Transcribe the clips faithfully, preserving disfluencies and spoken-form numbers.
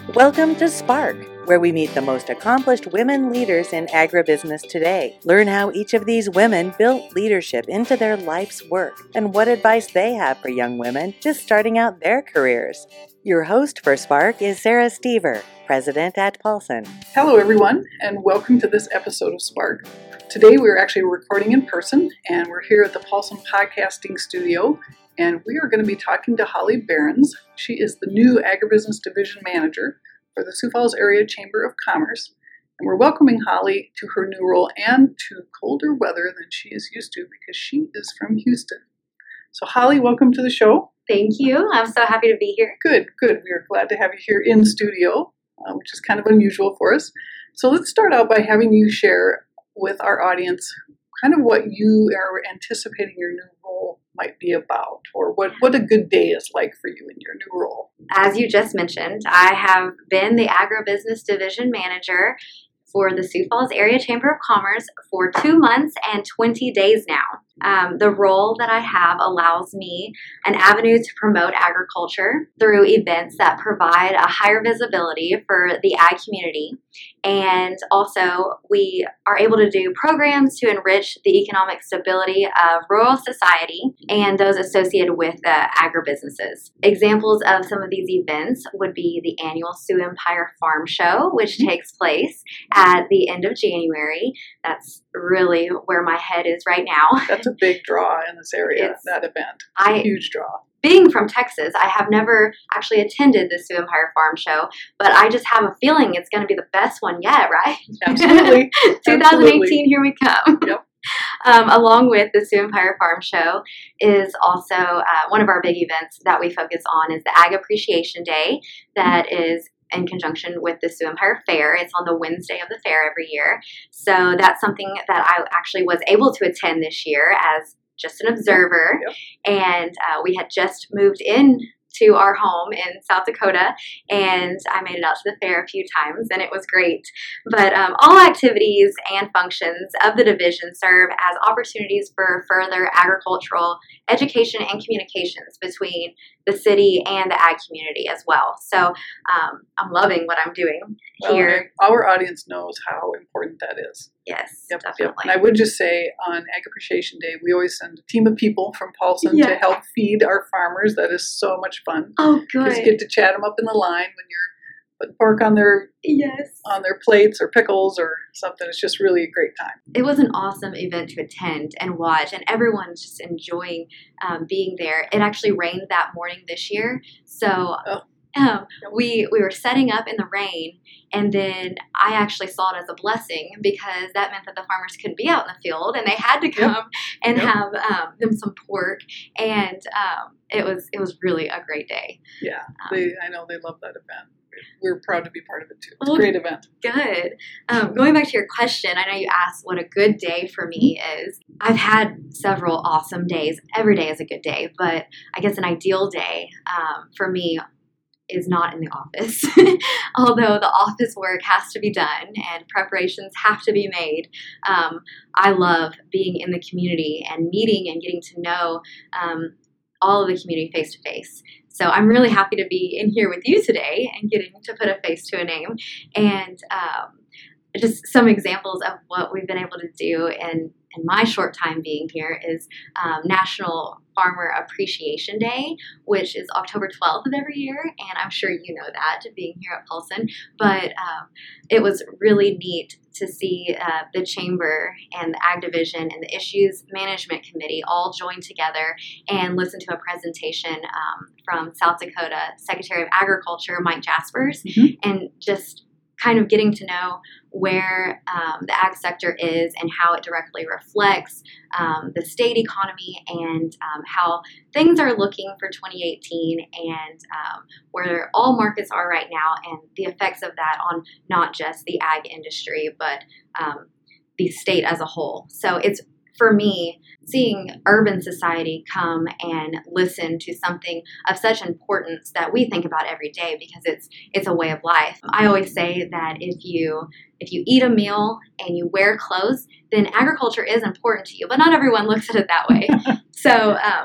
Welcome to Spark, where we meet the most accomplished women leaders in agribusiness today. Learn how each of these women built leadership into their life's work and what advice they have for young women just starting out their careers. Your host for Spark is Sarah Stever, president at Paulson. Hello, everyone, and welcome to this episode of Spark. Today, we're actually recording in person, and we're here at the Paulson Podcasting Studio, and we are going to be talking to Holly Behrens. She is the new Agribusiness Division Manager for the Sioux Falls Area Chamber of Commerce, and we're welcoming Holly to her new role and to colder weather than she is used to because she is from Houston. So, Holly, welcome to the show. Thank you. I'm so happy to be here. Good, good. We are glad to have you here in studio, uh, which is kind of unusual for us. So let's start out by having you share with our audience kind of what you are anticipating your new role might be about, or what, what a good day is like for you in your new role. As you just mentioned, I have been the Agribusiness Division Manager for the Sioux Falls Area Chamber of Commerce for two months and twenty days now. Um, the role that I have allows me an avenue to promote agriculture through events that provide a higher visibility for the ag community. And also, we are able to do programs to enrich the economic stability of rural society and those associated with the agribusinesses. Examples of some of these events would be the annual Sioux Empire Farm Show, which takes place at the end of January. That's really where my head is right now. That's a big draw in this area, It's, that event. It's I, a huge draw. Being from Texas, I have never actually attended the Sioux Empire Farm Show, but I just have a feeling it's going to be the best one yet, right? Absolutely. twenty eighteen, Absolutely. Here we come. Yep. Um, along with the Sioux Empire Farm Show is also uh, one of our big events that we focus on is the Ag Appreciation Day that is in conjunction with the Sioux Empire Fair. It's on the Wednesday of the fair every year. So that's something that I actually was able to attend this year as just an observer. Yep. And uh, we had just moved in to our home in South Dakota, and I made it out to the fair a few times, and it was great. But um, all activities and functions of the division serve as opportunities for further agricultural education and communications between the city and the ag community as well. So um, I'm loving what I'm doing Well, here. our audience knows how important that is. Yes, Yep, definitely. yep. And I would just say on Ag Appreciation Day, we always send a team of people from Paulson Yeah. to help feed our farmers. That is so much fun. Oh, Just good. get to chat them up in the line when you're putting pork on their Yes. on their plates or pickles or something. It's just really a great time. It was an awesome event to attend and watch, and everyone's just enjoying um, being there. It actually rained that morning this year, so Oh. um, we we were setting up in the rain, and then I actually saw it as a blessing because that meant that the farmers could be out in the field, and they had to come and Yep. have um, them some pork, and um, it was it was really a great day. Yeah, Um, they I know they love that event. We're proud to be part of it too. It's a Well, great event. Good. Um, going back to your question, I know you asked what a good day for me is. I've had several awesome days. Every day is a good day, but I guess an ideal day um, for me is not in the office. Although the office work has to be done and preparations have to be made, um, I love being in the community and meeting and getting to know um, all of the community face to face. So I'm really happy to be in here with you today and getting to put a face to a name. And um, just some examples of what we've been able to do in, in my short time being here is um, National Farmer Appreciation Day, which is October twelfth of every year. And I'm sure you know that, being here at Paulson. But um, it was really neat to see uh, the Chamber and the Ag Division and the Issues Management Committee all join together and listen to a presentation um, from South Dakota Secretary of Agriculture, Mike Jaspers, Mhm. and just kind of getting to know where um, the ag sector is and how it directly reflects um, the state economy and um, how things are looking for twenty eighteen and um, where all markets are right now and the effects of that on not just the ag industry, but um, the state as a whole. So it's, for me, seeing urban society come and listen to something of such importance that we think about every day because it's it's a way of life. I always say that if you if you eat a meal and you wear clothes, then agriculture is important to you, but not everyone looks at it that way. So um,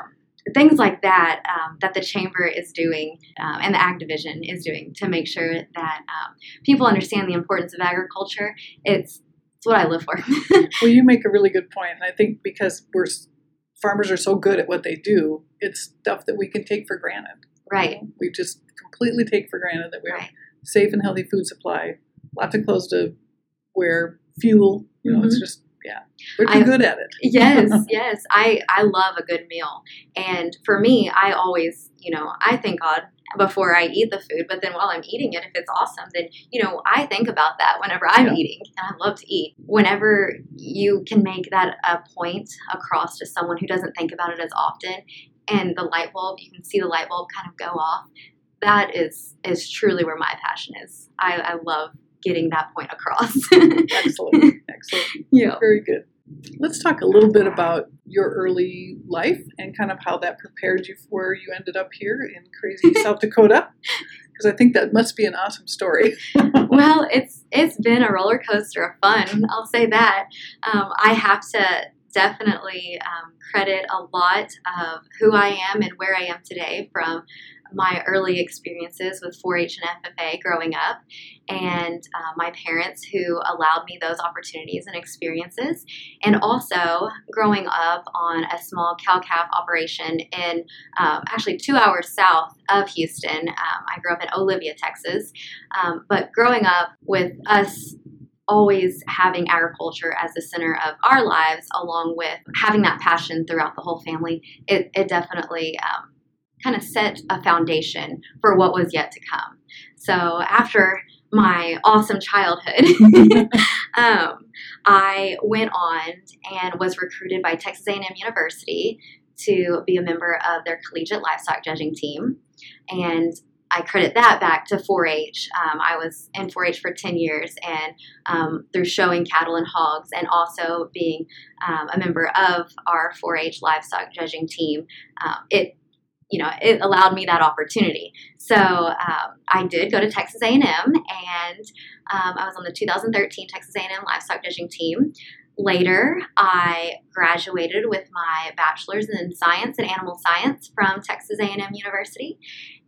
things like that um, that the chamber is doing um, and the Ag Division is doing to make sure that um, people understand the importance of agriculture. It's it's what I live for. Well, you make a really good point, and I think because we're farmers are so good at what they do, it's stuff that we can take for granted. Right. We just completely take for granted that we have right. safe and healthy food supply, lots of clothes to wear, fuel. You know, mm-hmm. It's just yeah, we're too I, good at it. yes, yes. I I love a good meal, and for me, I always you know I thank God before I eat the food, but then while I'm eating it, if it's awesome, then, you know, I think about that whenever I'm yeah. eating, and I love to eat. Whenever you can make that a point across to someone who doesn't think about it as often, and the light bulb, you can see the light bulb kind of go off, that is, is truly where my passion is. I, I love getting that point across. Excellent. Excellent. Yeah. Very good. Let's talk a little bit about your early life and kind of how that prepared you for where you ended up here in crazy South Dakota, because I think that must be an awesome story. Well, it's it's been a roller coaster of fun. I'll say that. Um, I have to definitely um, credit a lot of who I am and where I am today from my early experiences with four H and F F A growing up, and uh, my parents who allowed me those opportunities and experiences, and also growing up on a small cow-calf operation in um, actually two hours south of Houston. Um, I grew up in Olivia, Texas, um, but growing up with us always having agriculture as the center of our lives, along with having that passion throughout the whole family, it, it definitely um, kind of set a foundation for what was yet to come. So after my awesome childhood, um, I went on and was recruited by Texas A and M University to be a member of their collegiate livestock judging team. And I credit that back to four H. Um, I was in four H for ten years, and um, through showing cattle and hogs and also being um, a member of our four H livestock judging team, um, it you know, it allowed me that opportunity. So um, I did go to Texas A and M, and um, I was on the two thousand thirteen Texas A and M livestock judging team. Later, I graduated with my bachelor's in science and animal science from Texas A and M University,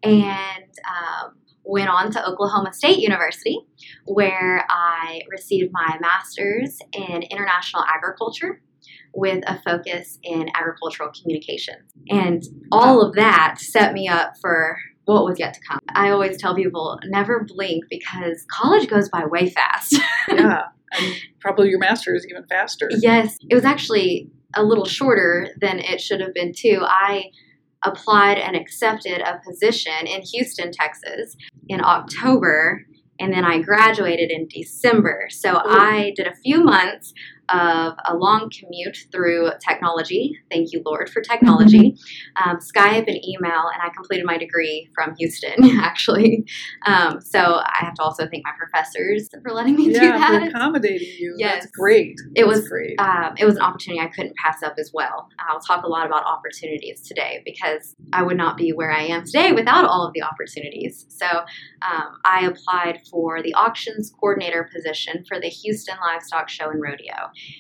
and um, went on to Oklahoma State University, where I received my master's in international agriculture with a focus in agricultural communications. And all of that set me up for what was yet to come. I always tell people, never blink, because college goes by way fast. Yeah, and probably your master is even faster. Yes, it was actually a little shorter than it should have been too. I applied and accepted a position in Houston, Texas in October, and then I graduated in December. So Ooh. I did a few months of a long commute through technology. Thank you, Lord, for technology. Um, Skype and email, and I completed my degree from Houston, actually. Um, so I have to also thank my professors for letting me yeah, do that. Yeah, for accommodating you. Yes. That's great. It That's was great. Um, it was an opportunity I couldn't pass up as well. I'll talk a lot about opportunities today, because I would not be where I am today without all of the opportunities. So um, I applied for the auctions coordinator position for the Houston Livestock Show and Rodeo.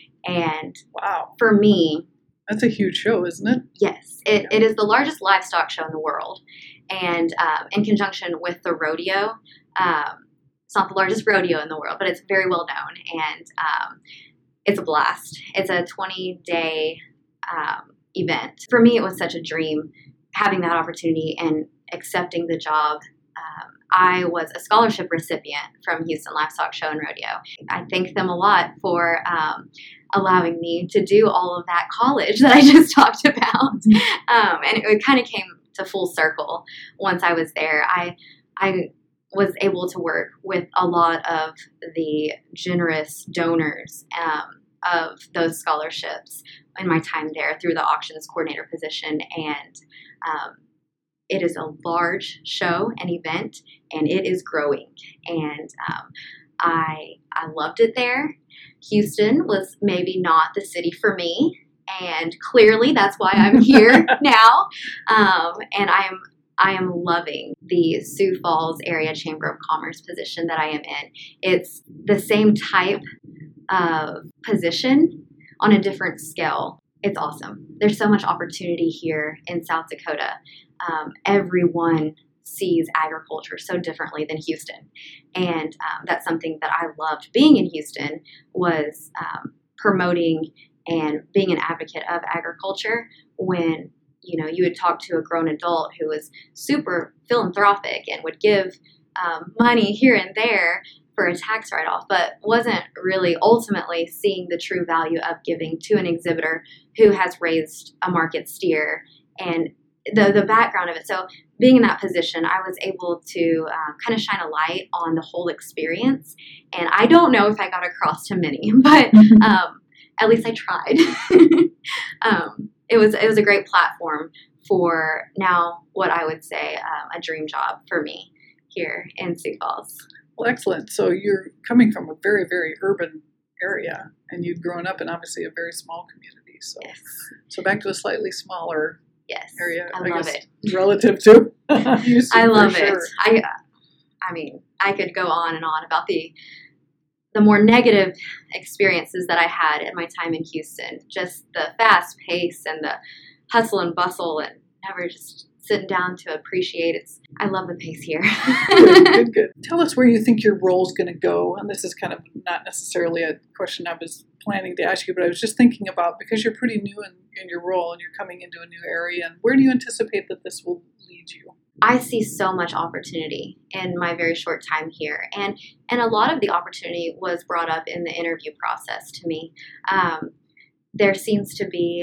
And wow, for me, that's a huge show, isn't it? Yes, it, it is the largest livestock show in the world. And um, in conjunction with the rodeo, um, it's not the largest rodeo in the world, but it's very well known. And um, it's a blast. It's a twenty-day um, event. For me, it was such a dream having that opportunity and accepting the job. Um, I was a scholarship recipient from Houston Livestock Show and Rodeo. I thank them a lot for um, allowing me to do all of that college that I just talked about. Um, and it, it kind of came to full circle once I was there. I I was able to work with a lot of the generous donors um, of those scholarships in my time there through the auctions coordinator position. And um, it is a large show and event, and it is growing. And um, I I loved it there. Houston was maybe not the city for me, and clearly that's why I'm here now. Um, and I'm I am loving the Sioux Falls Area Chamber of Commerce position that I am in. It's the same type of position on a different scale. it's awesome. There's so much opportunity here in South Dakota. Um, everyone sees agriculture so differently than Houston. And um, that's something that I loved being in Houston was um, promoting and being an advocate of agriculture when, you know, you would talk to a grown adult who was super philanthropic and would give um, money here and there for a tax write-off, but wasn't really ultimately seeing the true value of giving to an exhibitor who has raised a market steer and the the background of it. So being in that position, I was able to um, kind of shine a light on the whole experience. And I don't know if I got across to many, but um, at least I tried. um, it was it was a great platform for now what I would say um, a dream job for me here in Sioux Falls. Well, excellent. So you're coming from a very, very urban area, and you've grown up in obviously a very small community. So, Yes. so back to a slightly smaller Yes. area, I I love guess, it. relative to Houston, I love for it. sure. I I mean, I could go on and on about the the more negative experiences that I had in my time in Houston. Just the fast pace and the hustle and bustle and never just sitting down to appreciate it. I love the pace here. Good, good, good. Tell us where you think your role's going to go. And this is kind of not necessarily a question I was planning to ask you, but I was just thinking about, because you're pretty new in, in your role and you're coming into a new area, and where do you anticipate that this will lead you? I see so much opportunity in my very short time here. And and a lot of the opportunity was brought up in the interview process to me. Um, there seems to be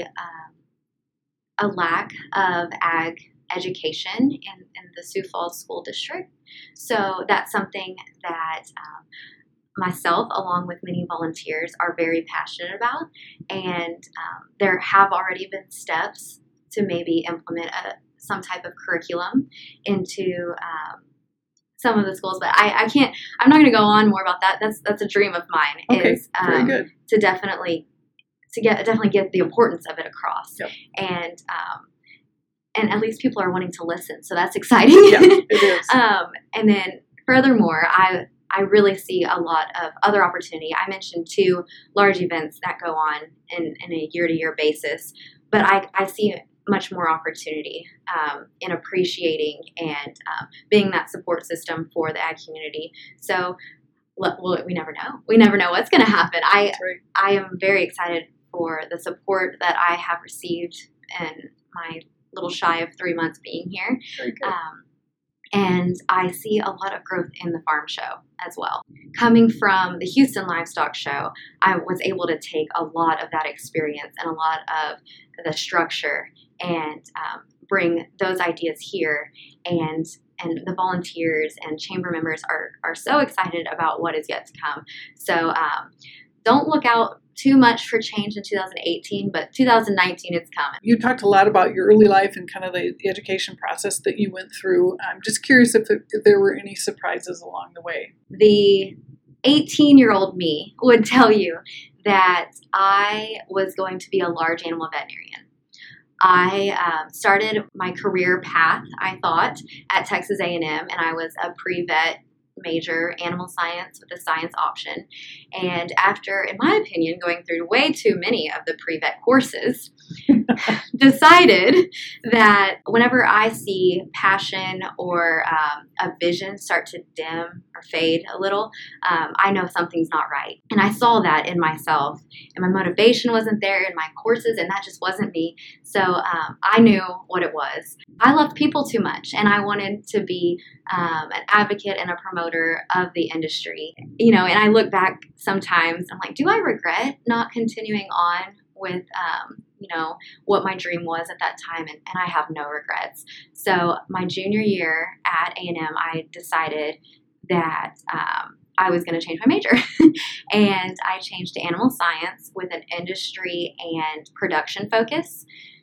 uh, a lack of ag education in, in the Sioux Falls School District. So that's something that um, myself, along with many volunteers, are very passionate about. And um, there have already been steps to maybe implement a, some type of curriculum into um, some of the schools. But I, I can't, I'm not going to go on more about that. That's that's a dream of mine, Okay, is um, very good. to definitely, to get definitely get the importance of it across. Yep. And um, and at least people are wanting to listen. So that's exciting. Yeah, it is. um, and then furthermore, I I really see a lot of other opportunity. I mentioned two large events that go on in, in a year-to-year basis, but I, I see much more opportunity um, in appreciating and um, being that support system for the ag community. So well, we never know. We never know what's going to happen. I That's right. I am very excited for the support that I have received in my little shy of three months being here. Very good. Um, and I see a lot of growth in the farm show as well. Coming from the Houston Livestock Show, I was able to take a lot of that experience and a lot of the structure and um, bring those ideas here. And and the volunteers and chamber members are, are so excited about what is yet to come. So um, don't look out too much for change in two thousand eighteen, but two thousand nineteen, it's coming. You talked a lot about your early life and kind of the education process that you went through. I'm just curious if, there, if there were any surprises along the way. The eighteen-year-old me would tell you that I was going to be a large animal veterinarian. I um, started my career path, I thought, at Texas A and M, and I was a pre-vet major, animal science with a science option. And after, in my opinion, going through way too many of the pre-vet courses, decided that whenever I see passion or um, a vision start to dim or fade a little, um, I know something's not right. And I saw that in myself, and my motivation wasn't there in my courses, and that just wasn't me. So um, I knew what it was. I loved people too much, and I wanted to be um, an advocate and a promoter of the industry. You know, and I look back sometimes, I'm like, do I regret not continuing on with, um, you know, what my dream was at that time? And, and I have no regrets. So my junior year at A and M, I decided that um, I was going to change my major. And I changed to animal science with an industry and production focus.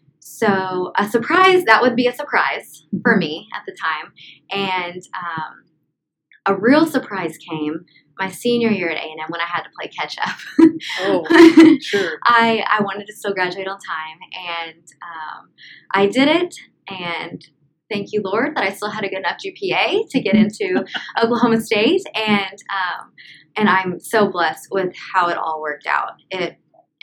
So a surprise, that would be a surprise for me at the time. And um, a real surprise came my senior year at A and M when I had to play catch up. Oh, sure. I, I wanted to still graduate on time, and um, I did it, and thank you, Lord, that I still had a good enough G P A to get into Oklahoma State, and um, and I'm so blessed with how it all worked out. It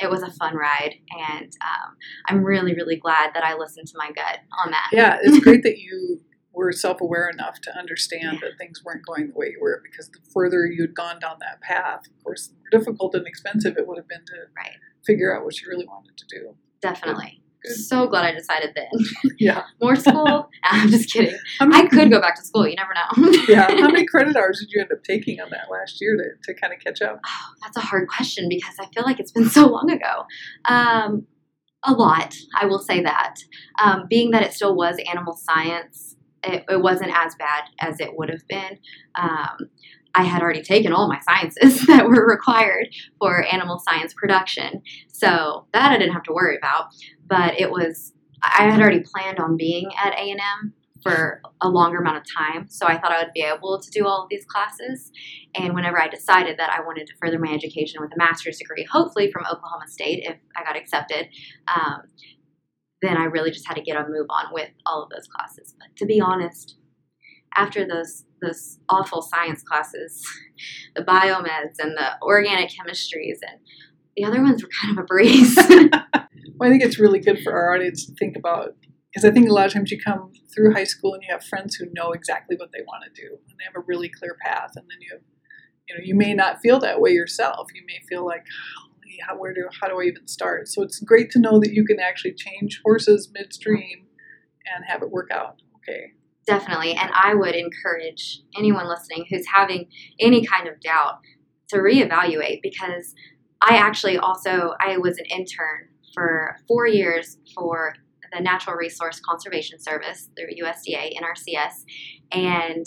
it was a fun ride, and um, I'm really, really glad that I listened to my gut on that. Yeah, it's great that you were self-aware enough to understand yeah. that things weren't going the way you were, because the further you'd gone down that path, of course, the more difficult and expensive it would have been to right. figure out what you really wanted to do. Definitely. Good. So glad I decided then. Yeah. More school? I'm just kidding. Many, I could go back to school. You never know. Yeah. How many credit hours did you end up taking on that last year to, to kind of catch up? Oh, that's a hard question because I feel like it's been so long ago. Um, a lot, I will say that. Um, being that it still was animal science, it, it wasn't as bad as it would have been. Um, I had already taken all my sciences that were required for animal science production. So that I didn't have to worry about. But it was, I had already planned on being at A and M for a longer amount of time. So I thought I would be able to do all of these classes. And whenever I decided that I wanted to further my education with a master's degree, hopefully from Oklahoma State, if I got accepted, um, then I really just had to get a move on with all of those classes. But to be honest, after those those awful science classes, the biomeds and the organic chemistries, and the other ones were kind of a breeze. Well, I think it's really good for our audience to think about, because I think a lot of times you come through high school and you have friends who know exactly what they want to do, and they have a really clear path, and then you have, you know, you may not feel that way yourself. You may feel like, holy, how, where do, how do I even start? So it's great to know that you can actually change horses midstream and have it work out okay. Definitely. And I would encourage anyone listening who's having any kind of doubt to reevaluate, because I actually also, I was an intern for four years for the Natural Resource Conservation Service through U S D A, N R C S. And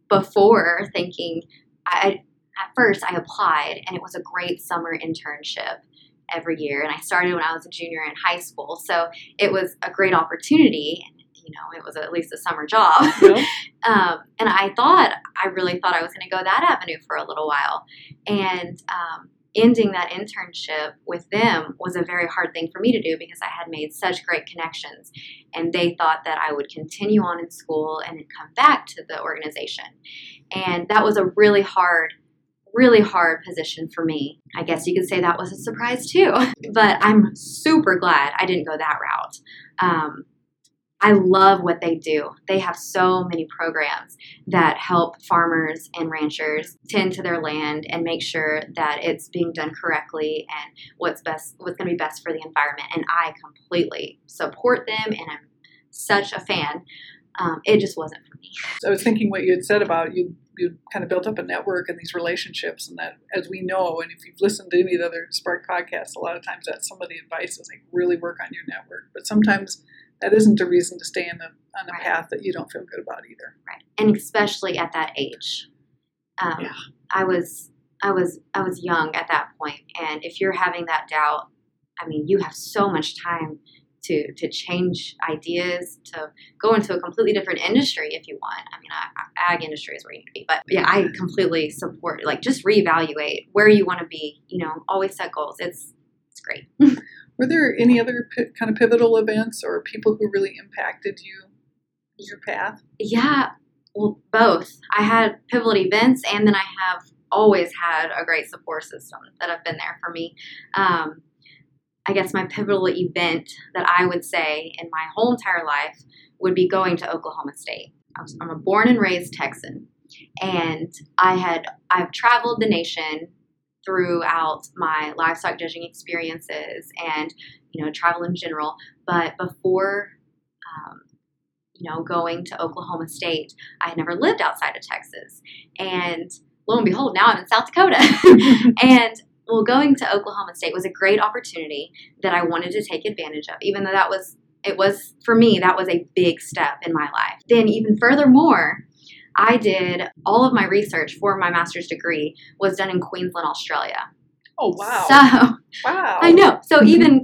before thinking, I, at first I applied, and it was a great summer internship every year. And I started when I was a junior in high school. So it was a great opportunity. You know, it was at least a summer job. Yeah. um, and I thought, I really thought I was going to go that avenue for a little while. And um, ending that internship with them was a very hard thing for me to do, because I had made such great connections. And they thought that I would continue on in school and then come back to the organization. And that was a really hard, really hard position for me. I guess you could say that was a surprise too. But I'm super glad I didn't go that route. Um, I love what they do. They have so many programs that help farmers and ranchers tend to their land and make sure that it's being done correctly and what's best, what's going to be best for the environment. And I completely support them, and I'm such a fan. Um, it just wasn't for me. So I was thinking what you had said about you, you kind of built up a network and these relationships, and that, as we know, and if you've listened to any of the other Spark podcasts, a lot of times that's some of the advice is like, really work on your network. But sometimes that isn't a reason to stay in the, on a right. path that you don't feel good about either. Right. And especially at that age. Um, yeah. I was, I was, I was young at that point. And if you're having that doubt, I mean, you have so much time to, to change ideas, to go into a completely different industry if you want. I mean, I, ag industry is where you need to be. But yeah, I completely support, like, just reevaluate where you want to be, you know, always set goals. It's, it's great. Were there any other p- kind of pivotal events or people who really impacted you, your path? Yeah, well, both. I had pivotal events, and then I have always had a great support system that have been there for me. Um, I guess my pivotal event that I would say in my whole entire life would be going to Oklahoma State. I was, I'm a born and raised Texan, and I had I've traveled the nation throughout my livestock judging experiences and, you know, travel in general. But before, um, you know, going to Oklahoma State, I had never lived outside of Texas. And lo and behold, now I'm in South Dakota. And, well, going to Oklahoma State was a great opportunity that I wanted to take advantage of, even though that was, it was, for me, that was a big step in my life. Then even furthermore, I did all of my research for my master's degree was done in Queensland, Australia. Oh, wow. So, wow. I know. So even,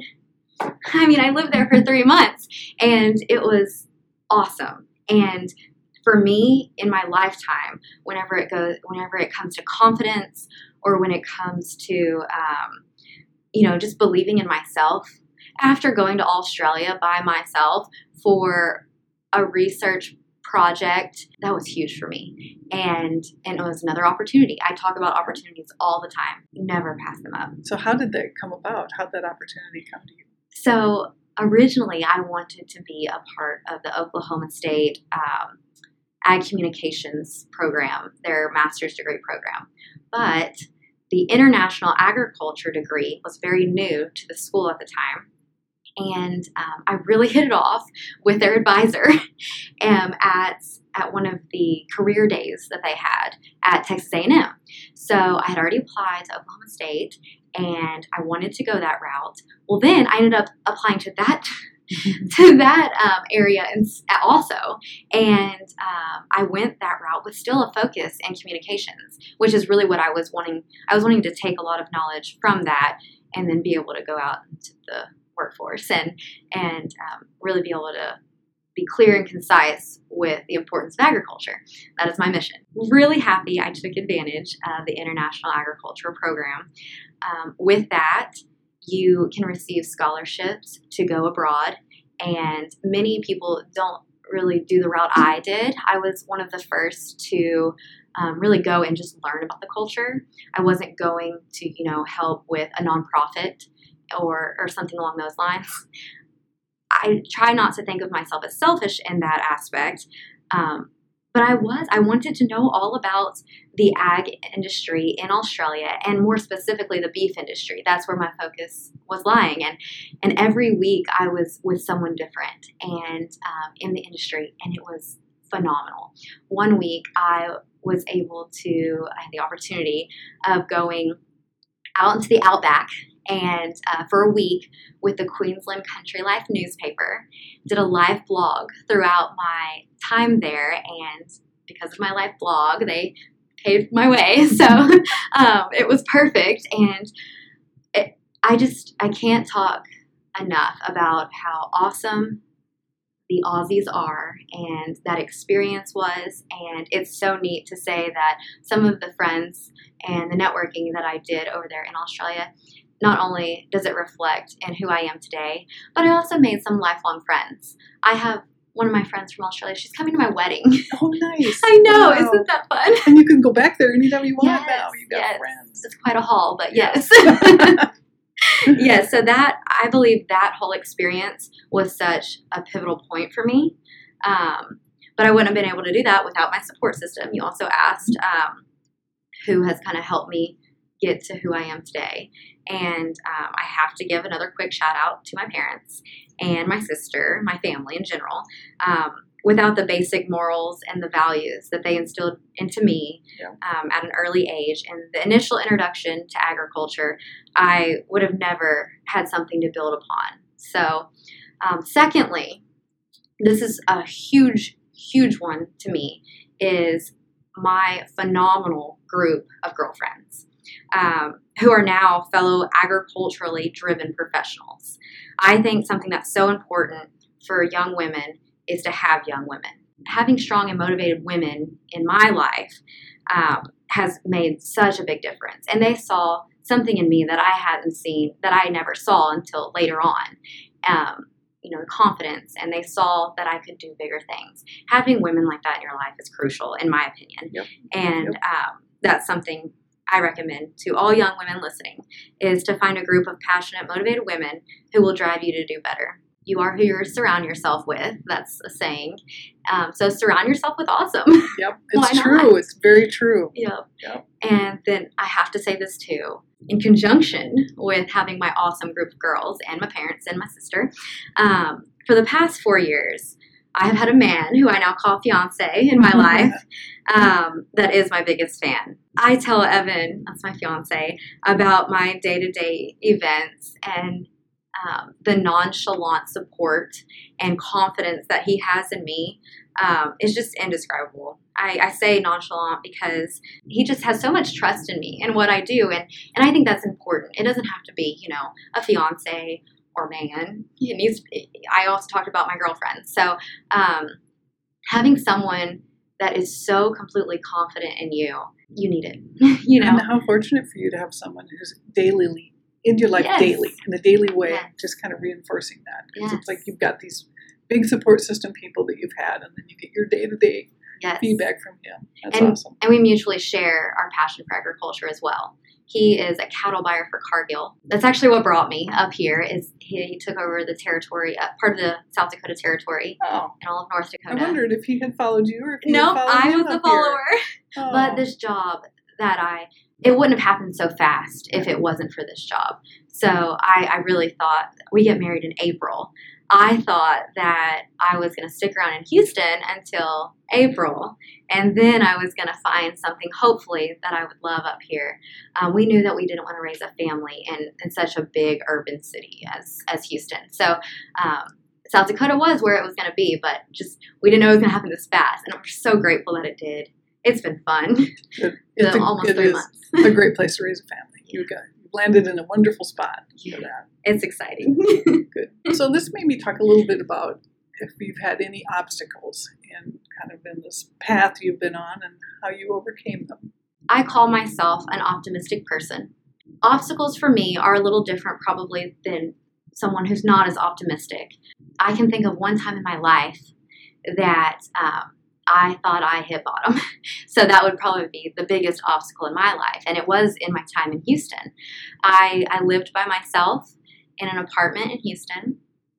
I mean, I lived there for three months and it was awesome. And for me, in my lifetime, whenever it goes, whenever it comes to confidence or when it comes to, um, you know, just believing in myself, after going to Australia by myself for a research project, that was huge for me. And and it was another opportunity. I talk about opportunities all the time. Never pass them up. So how did that come about? How did that opportunity come to you? So originally I wanted to be a part of the Oklahoma State um, Ag Communications program, their master's degree program. But the International Agriculture degree was very new to the school at the time. And um, I really hit it off with their advisor um, at at one of the career days that they had at Texas A and M. So I had already applied to Oklahoma State, and I wanted to go that route. Well, then I ended up applying to that to that um, area and also, and um, I went that route with still a focus in communications, which is really what I was wanting. I was wanting to take a lot of knowledge from that and then be able to go out into the workforce and and um, really be able to be clear and concise with the importance of agriculture. That is my mission. Really happy I took advantage of the International Agriculture program. Um, with that, you can receive scholarships to go abroad, and many people don't really do the route I did. I was one of the first to um, really go and just learn about the culture. I wasn't going to, you know, help with a nonprofit or or something along those lines. I try not to think of myself as selfish in that aspect, um, but I was. I wanted to know all about the ag industry in Australia, and more specifically the beef industry. That's where my focus was lying. And and every week I was with someone different and um, in the industry, and it was phenomenal. One week I was able to, I had the opportunity of going out into the outback and uh, for a week with the Queensland Country Life newspaper, did a live blog throughout my time there, and because of my live blog, they paved my way, so um, it was perfect, and it, I just, I can't talk enough about how awesome the Aussies are, and that experience was, and it's so neat to say that some of the friends and the networking that I did over there in Australia, not only does it reflect in who I am today, but I also made some lifelong friends. I have one of my friends from Australia. She's coming to my wedding. Oh, nice. I know. Wow. Isn't that fun? And you can go back there anytime you want yes, now. You got yes. friends. It's quite a haul, but yes. Yes, so that, I believe that whole experience was such a pivotal point for me. Um, but I wouldn't have been able to do that without my support system. You also asked um, who has kind of helped me get to who I am today. And um, I have to give another quick shout out to my parents and my sister, my family in general. Um, without the basic morals and the values that they instilled into me yeah. um, at an early age and the initial introduction to agriculture, I would have never had something to build upon. So, um, secondly, this is a huge, huge one to me, is my phenomenal group of girlfriends. Um, who are now fellow agriculturally driven professionals. I think something that's so important for young women is to have young women. Having strong and motivated women in my life um, has made such a big difference. And they saw something in me that I hadn't seen, that I never saw until later on. Um, you know, confidence, and they saw that I could do bigger things. Having women like that in your life is crucial, in my opinion. Yep. And yep. Um, that's something I recommend to all young women listening, is to find a group of passionate, motivated women who will drive you to do better. You are who you surround yourself with. That's a saying. Um, so surround yourself with awesome. Yep, it's true. It's very true. Yep. yep. And then I have to say this too, in conjunction with having my awesome group of girls and my parents and my sister. Um, for the past four years, I have had a man who I now call fiance in my life um, that is my biggest fan. I tell Evan, that's my fiance, about my day-to-day events and um, the nonchalant support and confidence that he has in me um, is just indescribable. I, I say nonchalant because he just has so much trust in me and what I do, and, and I think that's important. It doesn't have to be, you know, a fiance or man. It needs. I also talked about my girlfriend. So um, having someone that is so completely confident in you, you need it. You know, and how fortunate for you to have someone who's daily in your life, yes. daily in a daily way, yes. just kind of reinforcing that. Because yes. it's like you've got these big support system people that you've had, and then you get your day-to-day Yes. feedback from him. That's and, awesome. And we mutually share our passion for agriculture as well. He is a cattle buyer for Cargill. That's actually what brought me up here. Is he took over the territory, uh, part of the South Dakota territory, Oh, and all of North Dakota. I wondered if he had followed you or if he No, had followed I him was the up here. follower. Oh. But this job that I, it wouldn't have happened so fast if it wasn't for this job. So I, I really thought, we get married in April. I thought that I was going to stick around in Houston until April, and then I was going to find something, hopefully, that I would love up here. Um, we knew that we didn't want to raise a family in, in such a big urban city as, as Houston. So um, South Dakota was where it was going to be, but just we didn't know it was going to happen this fast, and we're so grateful that it did. It's been fun. It, it's So a, almost it three is months. a great place to raise a family. You got you landed in a wonderful spot Yeah. for that. It's exciting. Good. So this made me talk a little bit about if you've had any obstacles in kind of in this path you've been on and how you overcame them. I call myself an optimistic person. Obstacles for me are a little different probably than someone who's not as optimistic. I can think of one time in my life that um, I thought I hit bottom. So that would probably be the biggest obstacle in my life. And it was in my time in Houston. I, I lived by myself in an apartment in Houston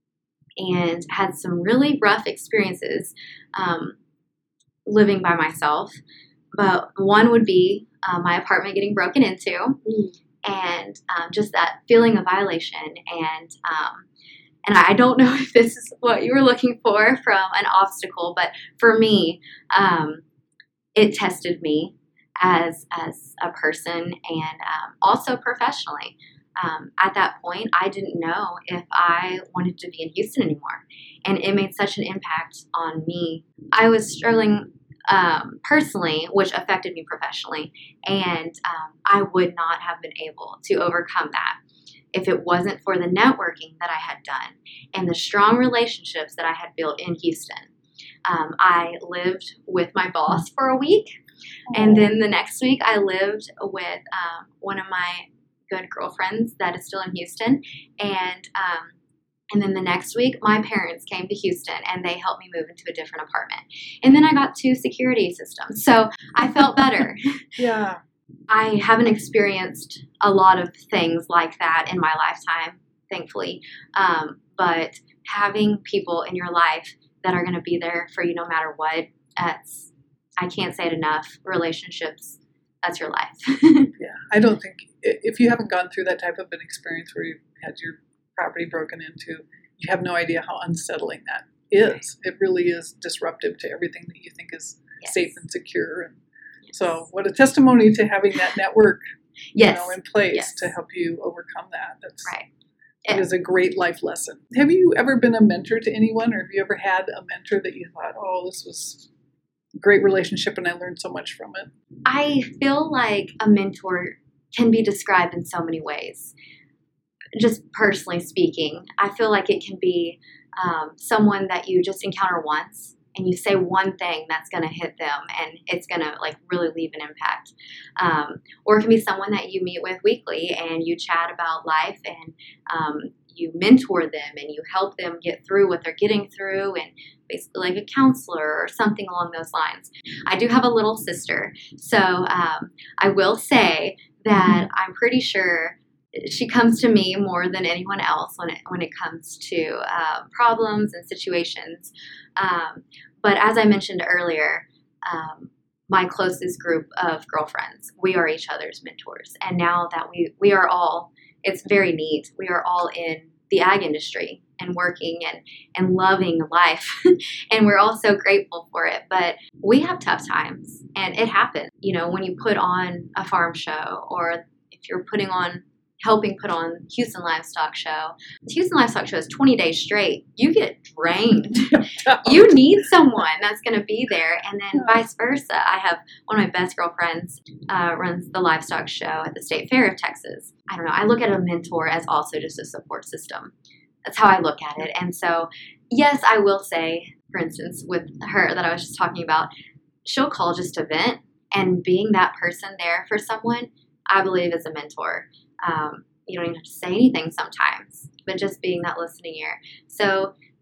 and had some really rough experiences um, living by myself. But one would be uh, my apartment getting broken into mm. and um, just that feeling of violation. And um, and I don't know if this is what you were looking for from an obstacle, but for me, um, it tested me as as a person and um, also professionally. Um, at that point, I didn't know if I wanted to be in Houston anymore, and it made such an impact on me. I was struggling um, personally, which affected me professionally, and um, I would not have been able to overcome that if it wasn't for the networking that I had done and the strong relationships that I had built in Houston. Um, I lived with my boss for a week, and then the next week I lived with um, one of my good girlfriends that is still in Houston, and um, and then the next week my parents came to Houston and they helped me move into a different apartment, and then I got two security systems, so I felt better. Yeah. I haven't experienced a lot of things like that in my lifetime, thankfully, um, but having people in your life that are going to be there for you no matter what, that's, I can't say it enough, relationships, that's your life. Yeah, I don't think, if you haven't gone through that type of an experience where you've had your property broken into, you have no idea how unsettling that is. It really is disruptive to everything that you think is Yes. safe and secure. And yes. So what a testimony to having that network Yes. you know, in place Yes. to help you overcome that. That's Right. It is a great life lesson. Have you ever been a mentor to anyone, or have you ever had a mentor that you thought, oh, this was a great relationship and I learned so much from it? I feel like a mentor can be described in so many ways. Just personally speaking, I feel like it can be um, someone that you just encounter once and you say one thing that's going to hit them and it's going to like really leave an impact. Um, or it can be someone that you meet with weekly and you chat about life and um, you mentor them and you help them get through what they're getting through, and basically like a counselor or something along those lines. I do have a little sister, so um, I will say that I'm pretty sure she comes to me more than anyone else when it when it comes to uh, problems and situations. Um, but as I mentioned earlier, um, my closest group of girlfriends, we are each other's mentors. And now that we we are all, it's very neat. We are all in the ag industry and working and, and loving life. And we're all so grateful for it. But we have tough times, and it happens. You know, when you put on a farm show, or if you're putting on helping put on Houston Livestock Show. The Houston Livestock Show is twenty days straight. You get drained. You need someone that's going to be there. And then yeah. vice versa. I have one of my best girlfriends uh, runs the livestock show at the State Fair of Texas. I don't know. I look at a mentor as also just a support system. That's how I look at it. And so, yes, I will say, for instance, with her that I was just talking about, she'll call just to vent, and being that person there for someone, I believe is a mentor. Um, you don't even have to say anything sometimes, but just being that listening ear. So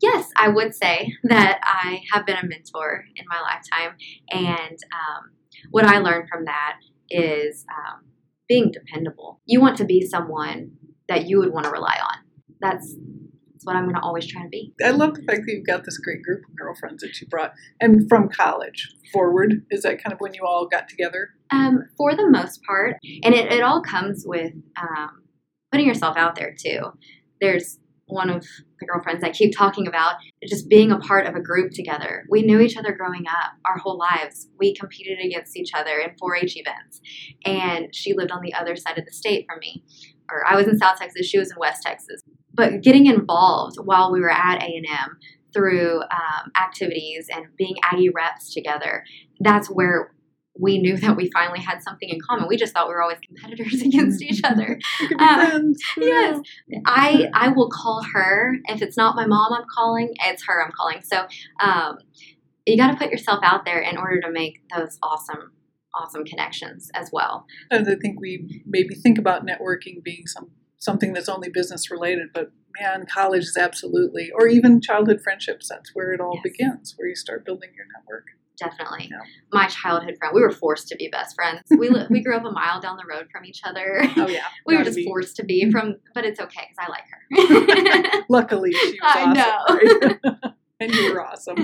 yes, I would say that I have been a mentor in my lifetime. And um, what I learned from that is um, being dependable. You want to be someone that you would want to rely on. That's That's what I'm going to always try to be. I love the fact that you've got this great group of girlfriends that you brought. And from college forward, is that kind of when you all got together? Um, for the most part. And it, it all comes with um, putting yourself out there, too. There's one of the girlfriends I keep talking about, just being a part of a group together. We knew each other growing up our whole lives. We competed against each other in four H events. And she lived on the other side of the state from me. Or I was in South Texas, she was in West Texas. But getting involved while we were at A and M through um, activities and being Aggie reps together, that's where we knew that we finally had something in common. We just thought we were always competitors against each other. Um, yes. I I will call her. If it's not my mom I'm calling, it's her I'm calling. So um, you got to put yourself out there in order to make those awesome, awesome connections as well. And I think we maybe think about networking being some something that's only business related, but man, college is absolutely, or even childhood friendships, that's where it all Yes. begins, where you start building your network. Definitely. Yeah. My childhood friend, we were forced to be best friends. We li- we grew up a mile down the road from each other. Oh yeah. We were Gotta just be. forced to be from, but it's okay because I like her. Luckily, she was I awesome. know. Right? And you were awesome.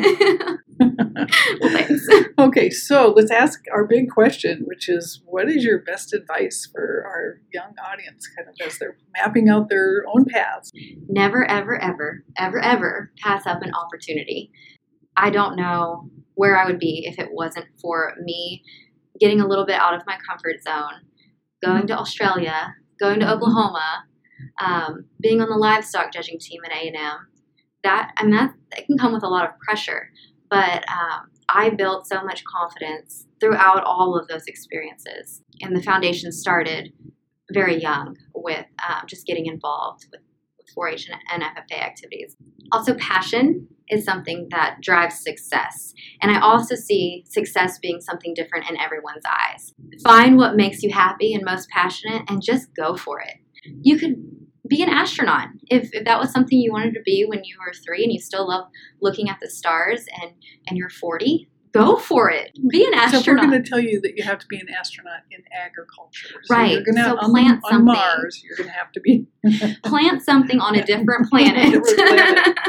Well, thanks. Okay, so let's ask our big question, which is, what is your best advice for our young audience, kind of as they're mapping out their own paths? Never, ever, ever, ever, ever pass up an opportunity. I don't know where I would be if it wasn't for me getting a little bit out of my comfort zone, going to Australia, going to Oklahoma, um, being on the livestock judging team at A and M. That, I mean, that, that can come with a lot of pressure, but um, I built so much confidence throughout all of those experiences. And the foundation started very young with um, just getting involved with, with four H and, and F F A activities. Also, passion is something that drives success. And I also see success being something different in everyone's eyes. Find what makes you happy and most passionate and just go for it. You could be an astronaut. If, if that was something you wanted to be when you were three and you still love looking at the stars and, and you're forty, go for it. Be an astronaut. So if we're going to tell you that you have to be an astronaut in agriculture. So Right. You're gonna So have, on, plant on something. Mars, you're going to have to be. Plant something on a different planet. Different planet.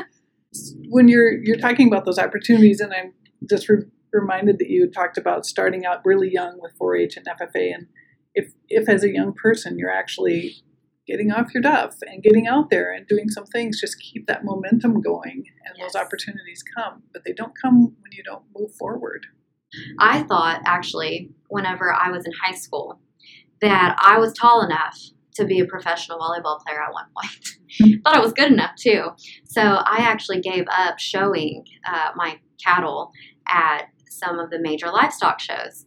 When you're you're talking about those opportunities, and I'm just re- reminded that you had talked about starting out really young with four H and F F A, and if if as a young person you're actually getting off your duff and getting out there and doing some things, just keep that momentum going, and Yes. those opportunities come, but they don't come when you don't move forward. I thought, actually, whenever I was in high school, that I was tall enough to be a professional volleyball player at one point. Thought I was good enough, too. So I actually gave up showing uh, my cattle at some of the major livestock shows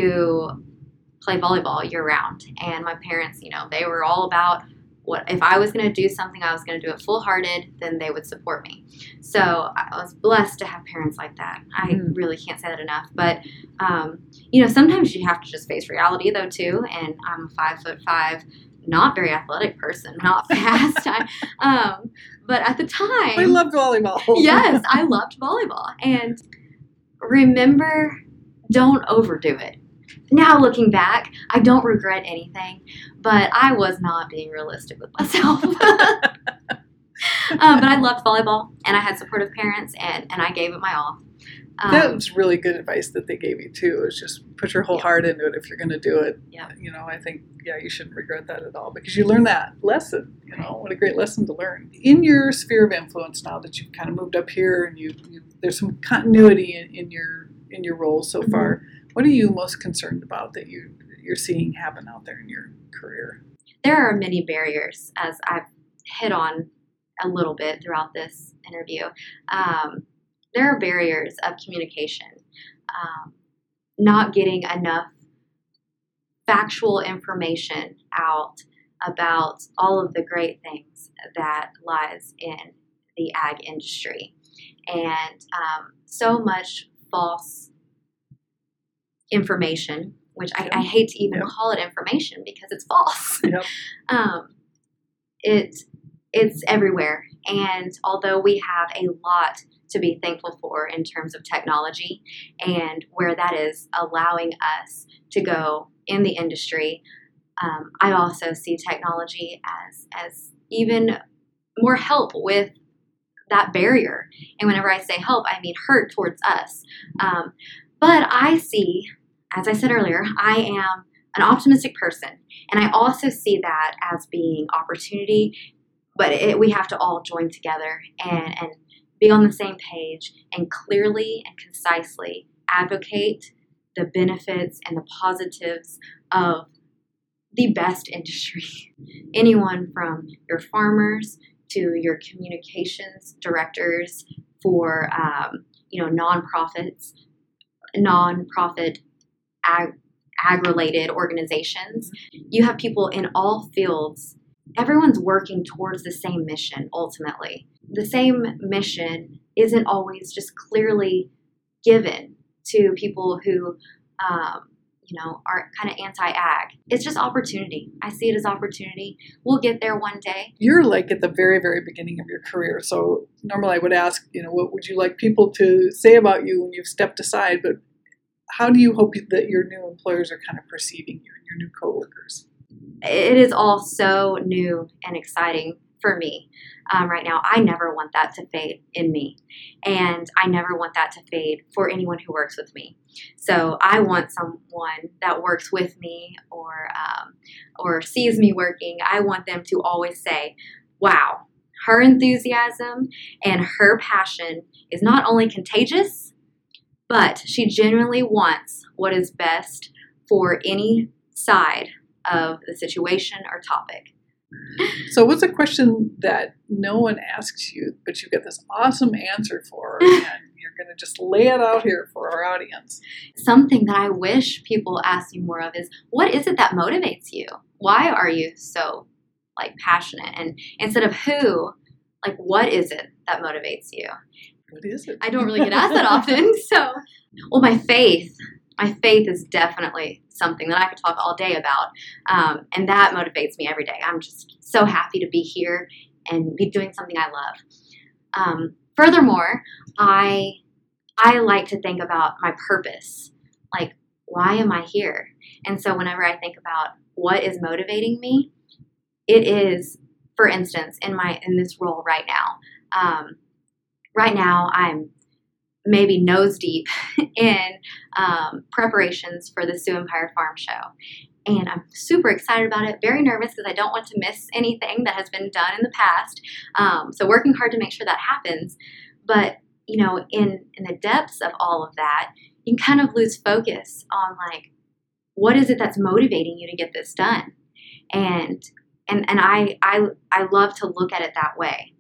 to play volleyball year-round. And my parents, you know, they were all about what if I was going to do something, I was going to do it full-hearted, then they would support me. So I was blessed to have parents like that. I Mm. really can't say that enough. But, um, you know, sometimes you have to just face reality, though, too. And I'm a five foot five, not very athletic person, not fast. I, um, but at the time, I loved volleyball. yes, I loved volleyball. And remember, don't overdo it. Now looking back, I don't regret anything, but I was not being realistic with myself. um, but I loved volleyball, and I had supportive parents, and, and I gave it my all. Um, That was really good advice that they gave you too. Is just put your whole Yeah. heart into it if you're going to do it. Yeah. You know, I think yeah, you shouldn't regret that at all because you learned that lesson. You know, what a great lesson to learn. In your sphere of influence now that you've kind of moved up here and you, you there's some continuity in, in your in your roles so Mhm. far. What are you most concerned about that you you're seeing happen out there in your career? there are many barriers, as I've hit on a little bit throughout this interview. Um, there are barriers of communication, um, not getting enough factual information out about all of the great things that lies in the ag industry, and um, so much false information, which I, I hate to even Yep. call it information because it's false. Yep. um, it it's everywhere, And although we have a lot to be thankful for in terms of technology and where that is allowing us to go in the industry, um, I also see technology as, as even more help with that barrier. And whenever I say help, I mean hurt towards us. Um, but I see, as I said earlier, I am an optimistic person. And I also see that as being opportunity, but it, we have to all join together and, and be on the same page and clearly and concisely advocate the benefits and the positives of the best industry. Anyone from your farmers to your communications directors for, um, you know, nonprofits, nonprofit ag, ag-related organizations. You have people in all fields. Everyone's working towards the same mission, ultimately. The same mission isn't always just clearly given to people who, um, you know, are kind of anti-ag. It's just opportunity. I see it as opportunity. We'll get there one day. You're like at the very, very beginning of your career. So normally I would ask, you know, what would you like people to say about you when you've stepped aside? But how do you hope that your new employers are kind of perceiving you and your new coworkers? It is all so new and exciting for me um, right now. I never want that to fade in me. And I never want that to fade for anyone who works with me. So I want someone that works with me or um, or sees me working. I want them to always say, wow, her enthusiasm and her passion is not only contagious, but she genuinely wants what is best for any side of the situation or topic. So what's a question that no one asks you, but you get this awesome answer for, and you're going to just lay it out here for our audience? Something that I wish people ask me more of is, what is it that motivates you? Why are you so like passionate? And instead of who, like what is it that motivates you? What is it? I don't really get asked that often. So, well, my faith. My faith is definitely something that I could talk all day about, um, and that motivates me every day. I'm just so happy to be here and be doing something I love. Um, furthermore, I I like to think about my purpose, like why am I here? And so whenever I think about what is motivating me, it is, for instance, in my in this role right now. Um, right now, I'm maybe nose deep in um, preparations for the Sioux Empire Farm Show. And I'm super excited about it, very nervous because I don't want to miss anything that has been done in the past. Um, so working hard to make sure that happens. But, you know, in, in the depths of all of that, you can kind of lose focus on like, what is it that's motivating you to get this done? And and and I I, I love to look at it that way.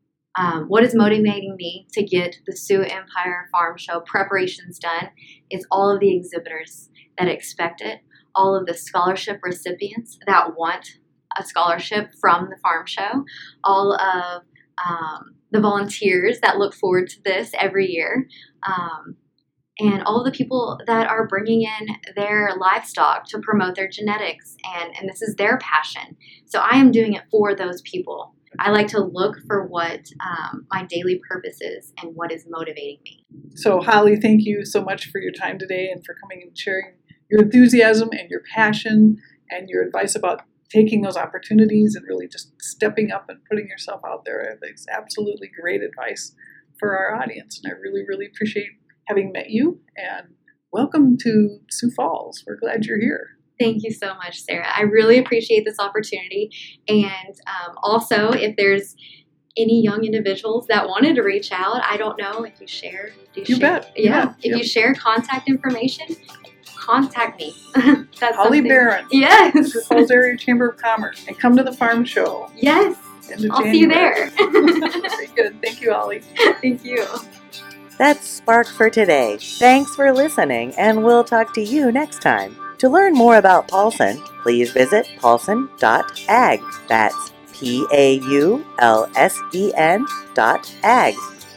Um, what is motivating me to get the Sioux Empire Farm Show preparations done is all of the exhibitors that expect it, all of the scholarship recipients that want a scholarship from the farm show, all of um, the volunteers that look forward to this every year, um, and all of the people that are bringing in their livestock to promote their genetics, and, and this is their passion. So I am doing it for those people. I like to look for what um, my daily purpose is and what is motivating me. So, Holly, thank you so much for your time today and for coming and sharing your enthusiasm and your passion and your advice about taking those opportunities and really just stepping up and putting yourself out there. I think it's absolutely great advice for our audience. And I really, really appreciate having met you. And welcome to Sioux Falls. We're glad you're here. Thank you so much, Sarah. I really appreciate this opportunity. And um, also, if there's any young individuals that wanted to reach out, I don't know if you share. Do you, You share? bet. Yeah. Yeah. If Yep. you share contact information, contact me. That's Holly something- Barron, Yes. Sioux Falls Area Chamber of Commerce. And come to the farm show. Yes. End of I'll see you January. there. Very good. Thank you, Holly. Thank you. That's Spark for today. Thanks for listening, and we'll talk to you next time. To learn more about Paulson, please visit paulson dot ag. That's P A U L S E N dot ag.